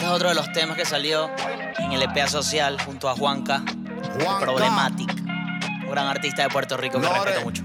es otro de los temas que salió en el EP Social junto a Juanca. Problematic, un gran artista de Puerto Rico que respeto mucho.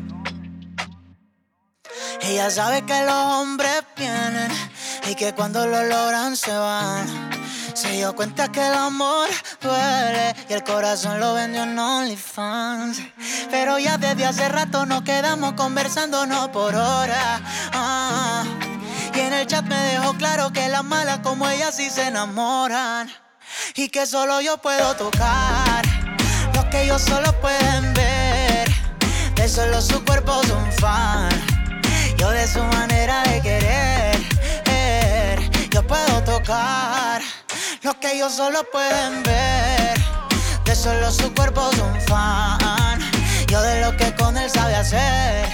Ella sabe que los hombres vienen y que cuando lo logran se van. Se dio cuenta que el amor duele y el corazón lo vendió en OnlyFans. Pero ya desde hace rato nos quedamos conversándonos por horas. Y en el chat me dejó claro que las malas como ella sí se enamoran. Y que solo yo puedo tocar lo que ellos solo pueden ver. De solo su cuerpo son fan. Yo de su manera de querer. Yo puedo tocar lo que ellos solo pueden ver. De solo su cuerpo son fan. Yo de lo que con él sabe hacer.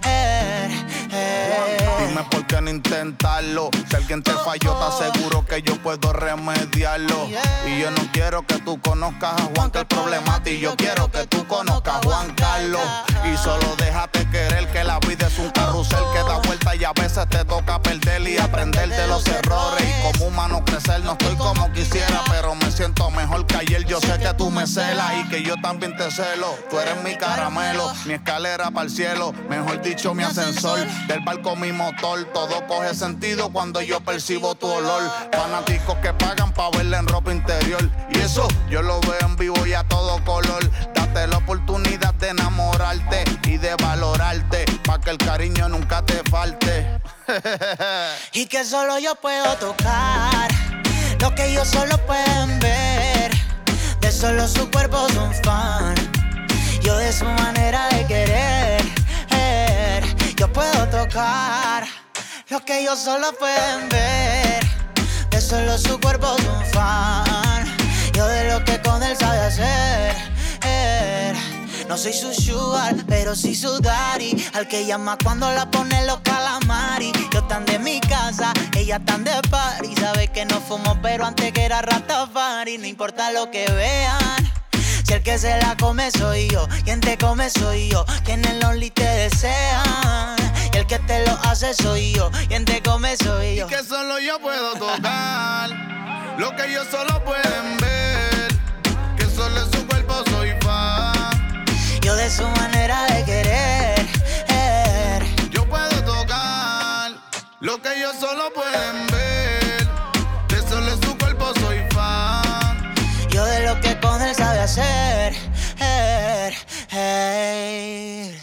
Dime por qué no intentarlo. Si alguien te falló, te aseguro que yo puedo remediarlo. Y yo no quiero que tú conozcas a Juanca el Problematic. Yo quiero que tú conozcas a Juan Carlos. Y solo déjate querer, que la vida es un carrusel que da vuelta y a veces te toca perder y aprender de los errores. Y como humano crecer, no estoy como quisiera, pero me siento mejor que ayer. Yo sé que tú me celas y que yo también te celo. Tú eres mi caramelo, mi escalera para el cielo, mejor dicho mi ascensor. Del barco mi motor, todo coge sentido cuando yo percibo tu olor. Fanáticos que pagan pa' verla en ropa interior, y eso yo lo veo en vivo y a todo color. Date la oportunidad de enamorarte y de valorarte, pa' que el cariño nunca te falte. Y que solo yo puedo tocar lo que ellos solo pueden ver. De solo su cuerpo son fan. Yo de su manera de querer. Yo puedo tocar lo que ellos solo pueden ver. De solo su cuerpo son fan. Yo de lo que con él sabe hacer. No soy su sugar, pero sí su daddy. Al que llama cuando la pone los calamari. Yo tan de mi casa, ella tan de party. Sabe que no fumo, pero antes que era Rastafari. No importa lo que vean, si el que se la come soy yo, quien te come soy yo, quien en los only te desean, y el que te lo hace soy yo, quien te come soy yo. Y que solo yo puedo tocar lo que ellos solo pueden ver. Que solo en su cuerpo soy fan. Yo de su manera de querer. Yo puedo tocar lo que ellos solo pueden ver. De solo en su cuerpo soy fan. Yo de lo que con él sabe hacer.